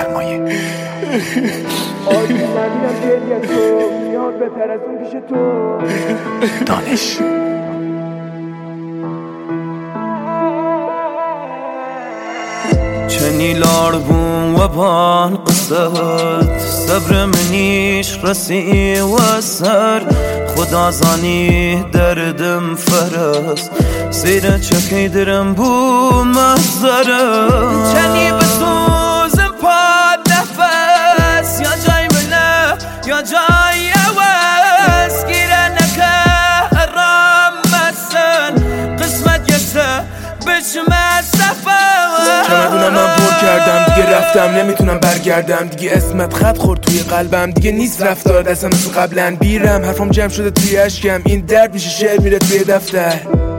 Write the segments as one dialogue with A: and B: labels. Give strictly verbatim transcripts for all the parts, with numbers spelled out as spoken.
A: سرمایه.
B: آدی نبینم گریه تو میاد بهتر از اون پیش تو.
A: دانش
C: چنیلار بوم و بان قصد صبر منیش رسی و سر خدا زانی دردم فرس سیر چکی درم بو محضره چنی بسوزم پاد نفس یا جای منه یا جای عوض گیره نکه رام مسن قسمت یسه بشمه سفر
B: چمدونم من پر کردم دیگه رفتم نمیتونم برگردم دیگه اسمت خط خورد توی قلبم دیگه نیست رفتار دستم مثل قبلا بیرم حرفم جمع شده توی اشکم این درد میشه شعر میره توی دفتر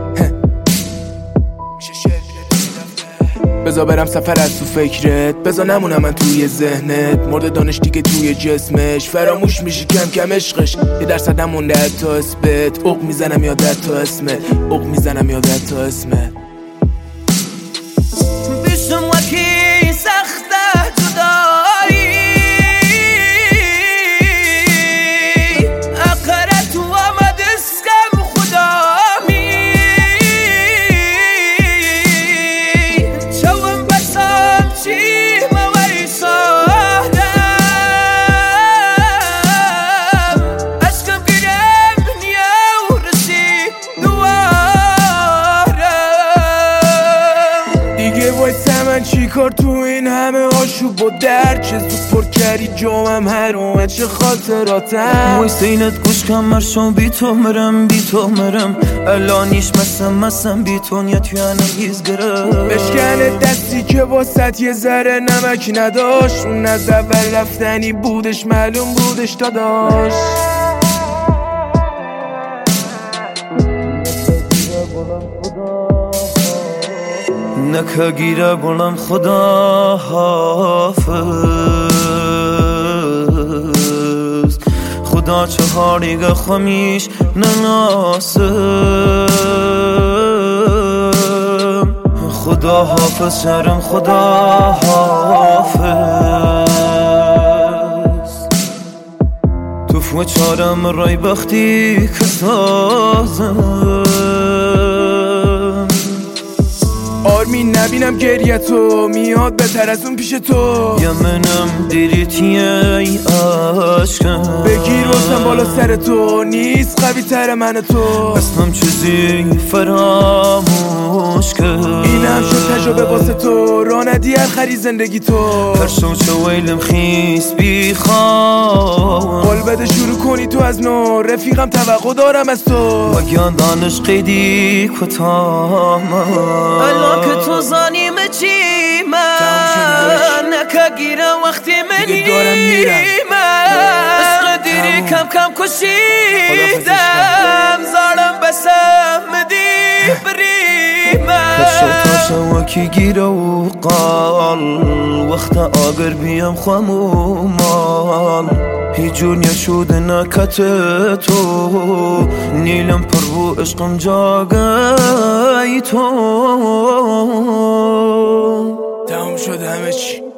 B: میشه شعر میره توی دفتر بذار برم سفر از تو فکرت بذار نمونم من توی ذهنت مرد دانش دیگه توی جسمش فراموش میشی کم کم عشقش یه درصدم مونده حتی اسمت عق میزنم یادت تا اسمت عق میزنم یادت تا اسمت
C: بیشم وکی سخته جدایی اقرت و آمد اسکم خدامی چوم بسام چی موی سادم اشکم گیرم دنیا و رسی دوارم
B: دیگه وایسه من چی کار تو این همه آشوب و درد چه زود پر کردی جامم هر اومد چه خاطراتم
C: وایسه اینت گوش کم مرشم بی تو مرم بی تو مرم الانیش مسم مسم بی تو نیت یعنی گیز گرم
B: بشکنه دستی که واسط یه ذره نمک نداشت اون از اول رفتنی بودش معلوم بودش داداش
C: نکه گیره گلم خدا حافظ خدا چهاریگه خمیش نناسم خدا حافظ شرم خدا حافظ تو فو چارم رای بختی که سازم
B: آرمین نبینم گریه تو میاد بهتر از اون پیش تو
C: یا منم دیریتیه ای عشقم
B: بگیر واسم بالا سر تو نیست قوی تر من تو
C: اسمم چیزی فراموش کرد
B: اینم شد تجربه واسه تو را ندی هر خری زندگی تو
C: پرشو چه ویلم خیس بیخوام
B: قول بده شروع کنی تو از نو رفیقم توقع دارم از تو
C: وگیان دانش قیدی کتام الان که تو زانیم چی من نکه گیرم وقتی منی من عشق دیری کم کم کشیدم زارم بسم دی بریمم کشو تاشا وکی گیره و قال وقت آگر بیم خمو مال هیجون یشود نکت تو نیلم پر رو عشقم جاگای تو
B: تمام شد همه چی